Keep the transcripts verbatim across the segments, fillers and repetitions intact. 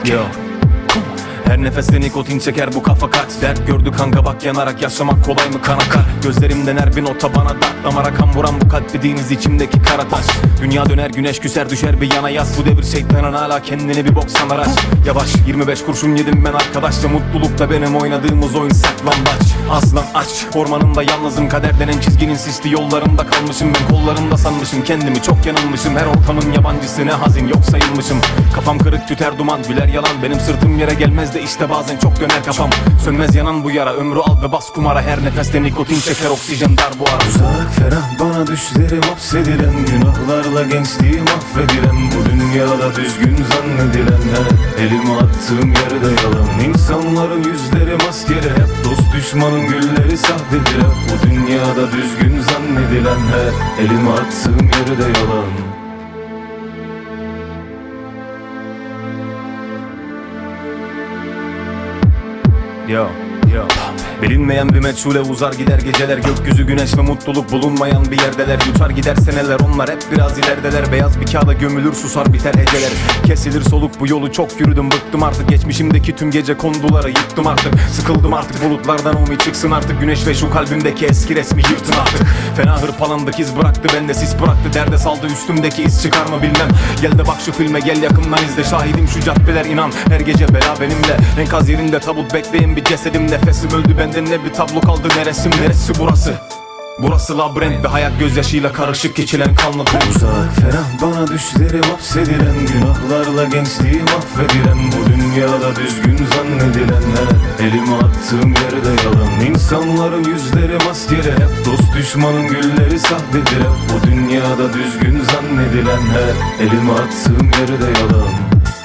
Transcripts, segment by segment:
Yo. Her nefeste nikotin çeker bu kafa kaç dert gördü kanka bak yanarak yaşamak kolay mı kan akar. Gözlerimden her bir nota bana dert dama rakam vuran bu kalp dediğiniz içimdeki kara taş. Dünya döner güneş küser düşer bir yana yaz. Bu devir şeytanın hala kendini bir bok sanar aç. Yavaş yirmi beş kurşun yedim ben arkadaşla. Mutlulukla benim oynadığımız oyun saklambaç. Aslan aç ormanında yalnızım. Kader denen çizginin sisli yollarında kalmışım. Ben kollarında sanmışım kendimi çok yanılmışım. Her ortamın yabancısı ne hazin yok sayılmışım. Kafam kırık tüter duman güler yalan. Benim sırtım yere gelmez de işte bazen çok döner kafam. Sönmez yanan bu yara ömrü al ve bas kumara. Her nefeste nikotin çeker oksijen dar bu ara. Uzak ferah bana düşlerim hapsedilen. Günahlarla gençliğim affedilen. Bu dünyada düzgün zannedilen. He, elimi attığım yerde yalan. İnsanların yüzleri maskeli. Hep dost düşmanın gülleri sahtedir. Hep bu dünyada düzgün zannedilen. He, elimi attığım yerde yalan. Yo, yo. Bilinmeyen bir meçhule uzar gider geceler. Gökyüzü güneş ve mutluluk bulunmayan bir yerdeler. Yutar gider seneler onlar hep biraz ilerideler. Beyaz bir kağıda gömülür susar biter heceler. Kesilir soluk bu yolu çok yürüdüm bıktım artık. Geçmişimdeki tüm gece konduları yıktım artık. Sıkıldım artık bulutlardan umi çıksın artık. Güneş ve şu kalbimdeki eski resmi yırtın artık. Fena hırpalandık iz bıraktı bende sis bıraktı. Derde saldı üstümdeki iz çıkar mı bilmem. Gel de bak şu filme gel yakından izle. Şahidim şu caddeler inan her gece bela benimle. Enkaz yerinde tabut bekleyen bir cesedim. Nefesim öldü benden ne bir tablo kaldı ne resim neresi burası. Burası labirent ve hayat gözyaşıyla karışık geçilen kanlı duygu. Uzak ferah bana düşlerim hapsedilen. Günahlarla gençliğim affedilen. Bu dünyada düzgün zannedilen. He, elimi attığım yerde yalan. İnsanların yüzleri maskeli. Hep dost düşmanın gülleri sahtedir. Hep bu dünyada düzgün zannedilen. He, elimi attığım yerde yalan.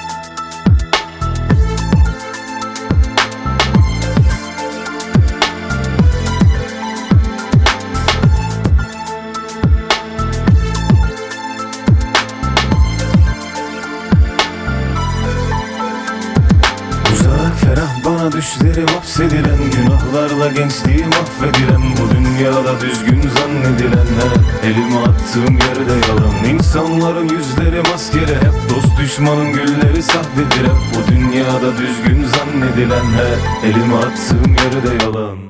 Ferah bana düşlerim hapsedilen. Günahlarla gençliğim affedilen. Bu dünyada düzgün zannedilen. He, elimi attığım yerde yalan. İnsanların yüzleri maskeli. Hep dost düşmanın gülleri sahtedir. Hep bu dünyada düzgün zannedilen. He, elimi attığım yerde yalan.